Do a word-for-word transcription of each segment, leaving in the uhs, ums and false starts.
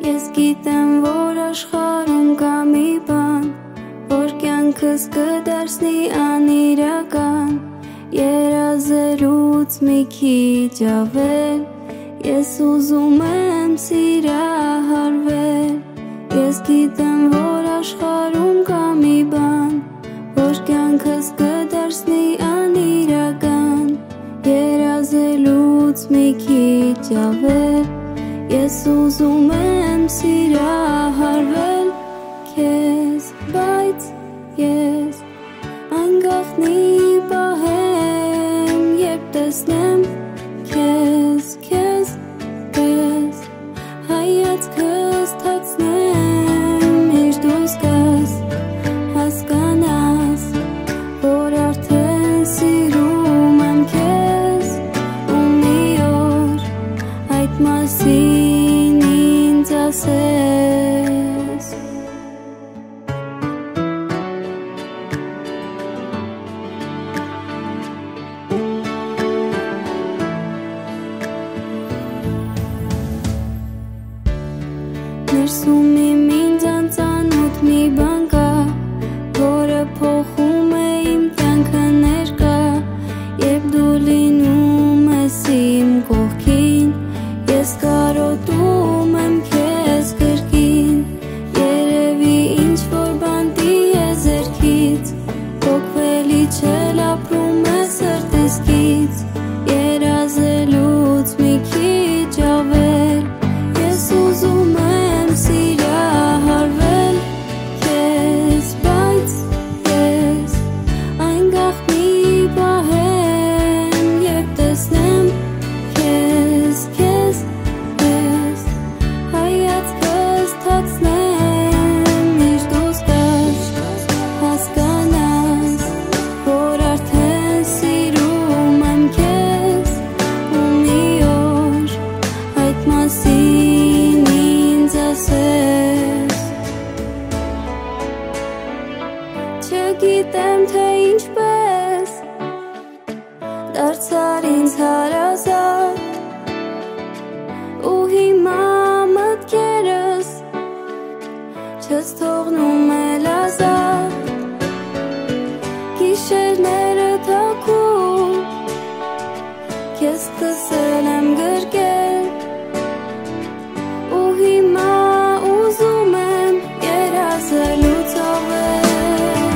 Ես գիտեմ, որ աշխարհում կա մի բան, որ կյանքս կդարձնի անիրական, երազելուց մի քիչ ավել, ես ուզում եմ սիրահարվել։ Ես գիտեմ, որ աշխարհում կա մի բան, որ կյանքս կդարձնի անիրական, երազելուց մի քիչ ավել, ես ուզում եմ սիրահարվել քեզ, բայց ես այն գաղտնի պահեմ, երբ տեսնեմ քեզ, քեզ, քեզ, հայացքս թաքցնեմ, միշտ դու զգաս, հասկանաս, որ արդեն սիրում եմ քեզ, ու մի օր այդ մասին ինձ ասես։ Ներսում իմ ինձ անծանոթ մի բան կա, որը փոխում է իմ կյանքը ներկա, երբ դու լինում ես իմ կողքին, ես կարոտում եմ քեզ կրկին, երևի ինչ-որ բան տի է ձեռքից, փոխվելի չել ապրում է սրտիս կից, երազելուց մի քիչ ավել, ես ուզում եմ սիրահարվել քեզ, բայց ես այն գաղտնի պահեմ, երբ տեսնեմ քեզ, քեզ, քեզ, հայացքս թաքցնեմ, միշտ դու զգաս, հասկանաս, որ արդեն սիրում եմ քեզ, ու մի օր այդ մասին ինձ ասես։ Չգիտեմ, թե ինչպես դարձար ինձ հարազատ, ու հիմա մտքերս չես թողնում էլ ազատ, գիշերները թաքուն քեզ սկսել եմ գրկել, ու հիմա ուզում եմ երազելուց ավել,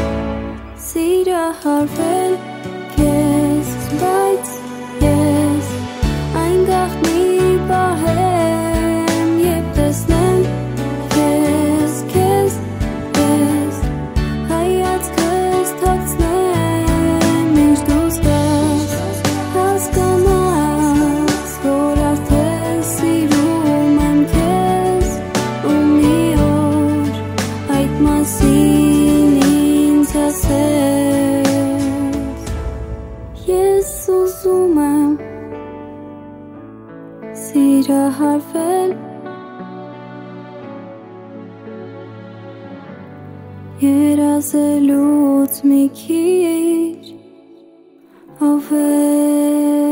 սիրահարվել քեզ, բայց ես այն գաղտնի պահեմ, երբ տեսնեմ քեզ, քեզ, քեզ, հայացքս թաքցնեմ, միշտ դու զգաս, հասկանաս, որ արդեն սիրում եմ քեզ, ու մի օր այդ մասին ինձ ասես։ Ես ուզում եմ սիրահարվել, երազելուց մի քիչ ավել։